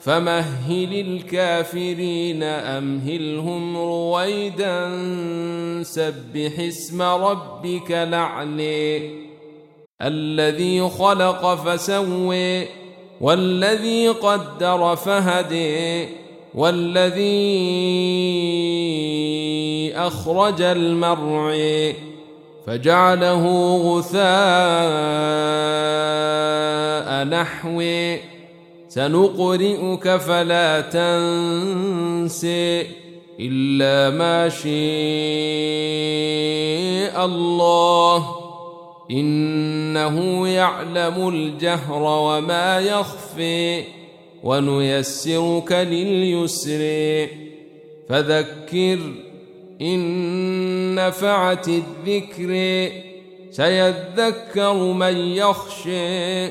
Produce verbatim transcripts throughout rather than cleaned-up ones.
فمهل الكافرين أمهلهم رويدا سبح اسم ربك الأعلى الذي خلق فسوى والذي قدر فهدى والذي أخرج المرعى فجعله غثاء نحوه سنقرئك فلا تنسى إلا ما شاء الله إنه يعلم الجهر وما يخفي ونيسرك لليسر فذكر إن نفعت الذكر سيذكر من يخشى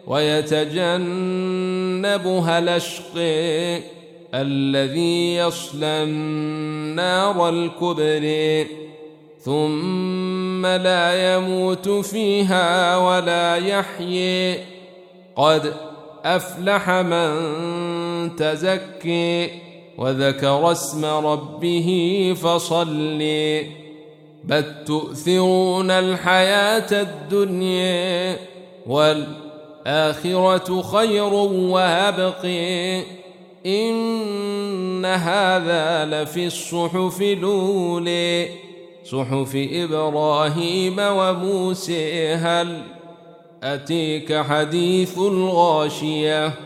ويتجنبها الأشقى الذي يصلى النار الكبرى ثم لا يموت فيها ولا يحيي قد أفلح من تزكي وذكر اسم ربه فصلي بل تؤثرون الحياة الدنيا والآخرة خير وأبقى إن هذا لفي الصحف الأولى صحف إبراهيم وموسى هل أتيك حديث الغاشية